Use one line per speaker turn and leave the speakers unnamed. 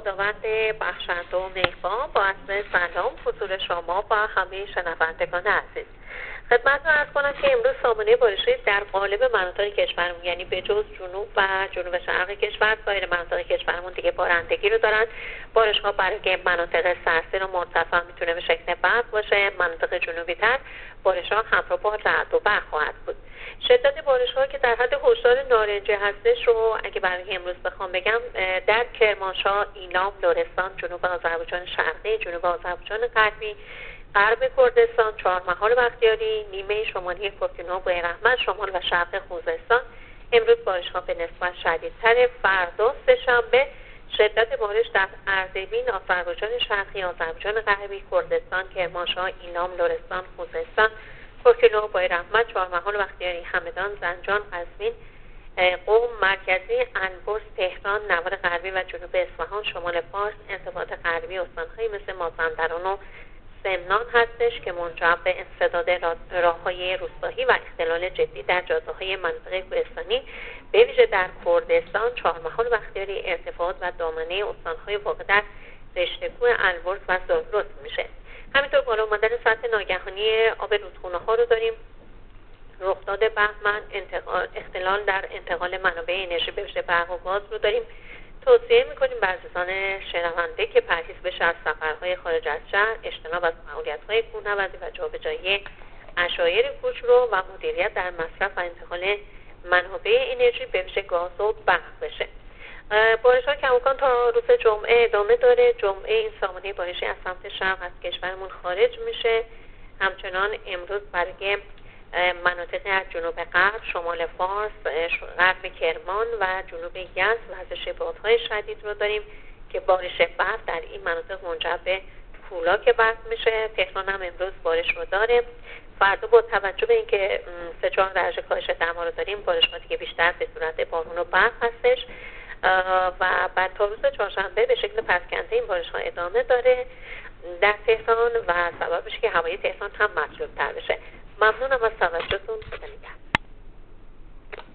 خداوند بخشنده و مهربان با عرض سلام حضور شما و همه شنوندگان عزیز خدمتتون عرض کنم که امروز سامانه بارشی در قالب مناطق کشورمون یعنی به جز جنوب و جنوب شرق کشور سایر مناطق کشورمون دیگه بارندگی رو دارن. بارش‌ها برای مناطق سرسیر و مرتفع میتونه به شکل برف باشه. مناطق جنوبی تر بارش‌ها همراه با رعد و برق خواهد بود. شدت بارش‌ها که در حد هشدار نارنجی هستش رو اگه برای امروز بخوام بگم در کرمانشاه، ایلام، لرستان، جنوب آذربایجان شرقی، جنوب آذربایجان غربی، غرب کردستان، چهارمحال بختیاری، نیمه شمالی کوهگیران بویراحمد، شمال و شرق خوزستان امروز بارش‌ها به نسبت شدیدتر. فردا سه‌شنبه شدت بارش در اردبیل، آذربایجان شرقی، آذربایجان غربی، کردستان، کرمانشاه، ایلام، لرستان، خوزستان، کوهگیران بویراحمد، چهارمحال بختیاری، همدان، زنجان، قزوین، قم، مرکزی، البرز، تهران، نوار غربی و جنوب اصفهان، شمال فارس، انضباط غربی استان‌هایی مثل مازندران و سمنان هستش که منجر به انسداد راه‌های روستایی و اختلال جدی در جاده‌های مناطق کوهستانی به ویژه در کردستان، چهارمحال بختیاری، ارتفاعات و دامنه استان‌های واقع در رشته‌کوه، البرز و زاگرس میشه. همینطور بالا اومدن سطح ناگهانی آب رودخانه‌ها رو داریم. رخداد بهمن، اختلال در انتقال منابع انرژی به ویژه برق و گاز رو داریم. توصیه میکنیم به عزیزان شنونده که پرهیز بشه از سفرهای خارج از شهر، اجتناب از فعالیت‌های کوهنوردی و جابجایی عشایر کوچ‌رو و مدیریت در مصرف و انتقال منابع انرژی به ویژه گاز و برق بشه. بارش‌ها کماکان تا روز جمعه ادامه داره. جمعه این سامانه بارشی از سمت شرق از کشورمون خارج میشه. همچنان امروز برای مناطق از جنوب غرب، شمال فارس، غرب کرمان و جنوب یزد وزش بادهای شدید رو داریم که بارش برف در این مناطق منجر به کولاک برف میشه. تهران هم امروز بارش رو داره. فردا با توجه به اینکه 3-4 درجه کاهش دما رو داریم، بارش‌ها دیگه بیشتر به صورت بارون و برف هستش و بعد تا روز چهارشنبه به شکل پسکنده این بارش‌ها ادامه داره در تهران و سبب میشه که هوای تهران هم مطلوب تر بشه. ممنونم از توجهتون.